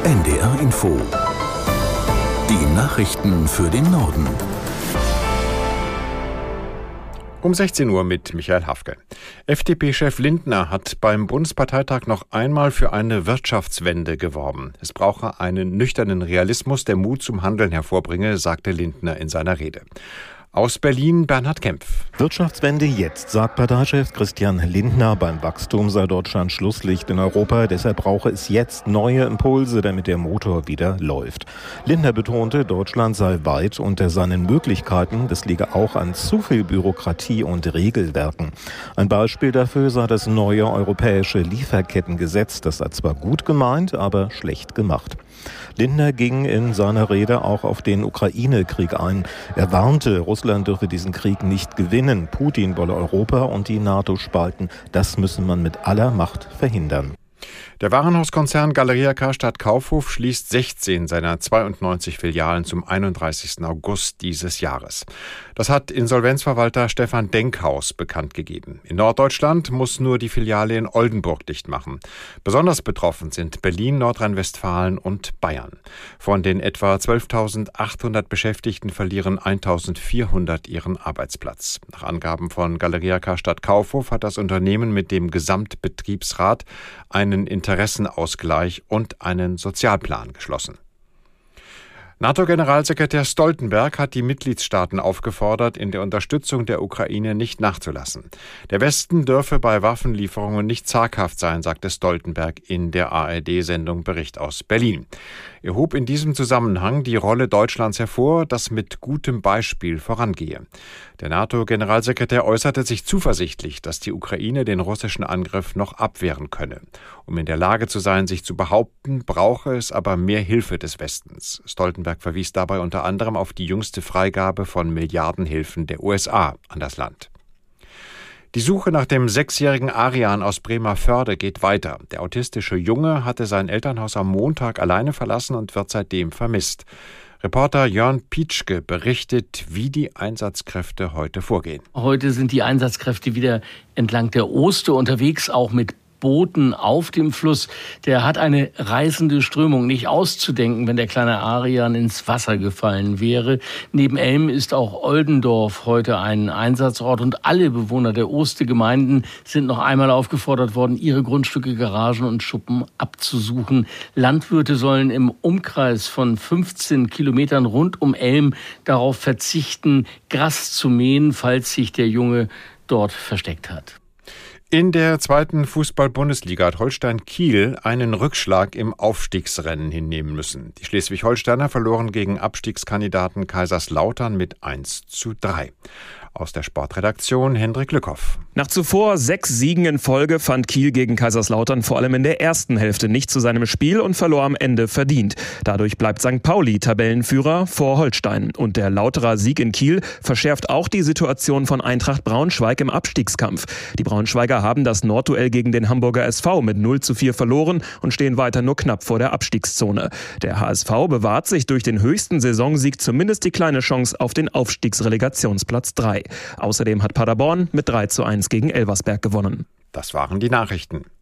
NDR Info. Die Nachrichten für den Norden. Um 16 Uhr mit Michael Hafke. FDP-Chef Lindner hat beim Bundesparteitag noch einmal für eine Wirtschaftswende geworben. Es brauche einen nüchternen Realismus, der Mut zum Handeln hervorbringe, sagte Lindner in seiner Rede. Aus Berlin Bernhard Kempf. Wirtschaftswende jetzt, sagt Parteichef Christian Lindner. Beim Wachstum sei Deutschland Schlusslicht in Europa. Deshalb brauche es jetzt neue Impulse, damit der Motor wieder läuft. Lindner betonte, Deutschland sei weit unter seinen Möglichkeiten. Das liege auch an zu viel Bürokratie und Regelwerken. Ein Beispiel dafür sei das neue europäische Lieferkettengesetz. Das sei zwar gut gemeint, aber schlecht gemacht. Lindner ging in seiner Rede auch auf den Ukraine-Krieg ein. Er warnte, Russland dürfe diesen Krieg nicht gewinnen. Putin wolle Europa und die NATO spalten. Das müsse man mit aller Macht verhindern. Der Warenhauskonzern Galeria Karstadt Kaufhof schließt 16 seiner 92 Filialen zum 31. August dieses Jahres. Das hat Insolvenzverwalter Stefan Denkhaus bekannt gegeben. In Norddeutschland muss nur die Filiale in Oldenburg dicht machen. Besonders betroffen sind Berlin, Nordrhein-Westfalen und Bayern. Von den etwa 12.800 Beschäftigten verlieren 1.400 ihren Arbeitsplatz. Nach Angaben von Galeria Karstadt Kaufhof hat das Unternehmen mit dem Gesamtbetriebsrat einen Interessenausgleich und einen Sozialplan geschlossen. NATO-Generalsekretär Stoltenberg hat die Mitgliedstaaten aufgefordert, in der Unterstützung der Ukraine nicht nachzulassen. Der Westen dürfe bei Waffenlieferungen nicht zaghaft sein, sagte Stoltenberg in der ARD-Sendung Bericht aus Berlin. Er hob in diesem Zusammenhang die Rolle Deutschlands hervor, das mit gutem Beispiel vorangehe. Der NATO-Generalsekretär äußerte sich zuversichtlich, dass die Ukraine den russischen Angriff noch abwehren könne. Um in der Lage zu sein, sich zu behaupten, brauche es aber mehr Hilfe des Westens. Stoltenberg verwies dabei unter anderem auf die jüngste Freigabe von Milliardenhilfen der USA an das Land. Die Suche nach dem 6-jährigen Arian aus Bremervörde geht weiter. Der autistische Junge hatte sein Elternhaus am Montag alleine verlassen und wird seitdem vermisst. Reporter Jörn Pietschke berichtet, wie die Einsatzkräfte heute vorgehen. Heute sind die Einsatzkräfte wieder entlang der Oste unterwegs, auch mit Booten auf dem Fluss. Der hat eine reißende Strömung, nicht auszudenken, wenn der kleine Arian ins Wasser gefallen wäre. Neben Elm ist auch Oldendorf heute ein Einsatzort und alle Bewohner der Oste-Gemeinden sind noch einmal aufgefordert worden, ihre Grundstücke, Garagen und Schuppen abzusuchen. Landwirte sollen im Umkreis von 15 Kilometern rund um Elm darauf verzichten, Gras zu mähen, falls sich der Junge dort versteckt hat. In der zweiten Fußball-Bundesliga hat Holstein Kiel einen Rückschlag im Aufstiegsrennen hinnehmen müssen. Die Schleswig-Holsteiner verloren gegen Abstiegskandidaten Kaiserslautern mit 1:3. Aus der Sportredaktion Hendrik Lückhoff. Nach zuvor 6 Siegen in Folge fand Kiel gegen Kaiserslautern vor allem in der ersten Hälfte nicht zu seinem Spiel und verlor am Ende verdient. Dadurch bleibt St. Pauli Tabellenführer vor Holstein. Und der Lauterer Sieg in Kiel verschärft auch die Situation von Eintracht Braunschweig im Abstiegskampf. Die Braunschweiger haben das Nordduell gegen den Hamburger SV mit 0:4 verloren und stehen weiter nur knapp vor der Abstiegszone. Der HSV bewahrt sich durch den höchsten Saisonsieg zumindest die kleine Chance auf den Aufstiegsrelegationsplatz 3. Außerdem hat Paderborn mit 3:1 gegen Elversberg gewonnen. Das waren die Nachrichten.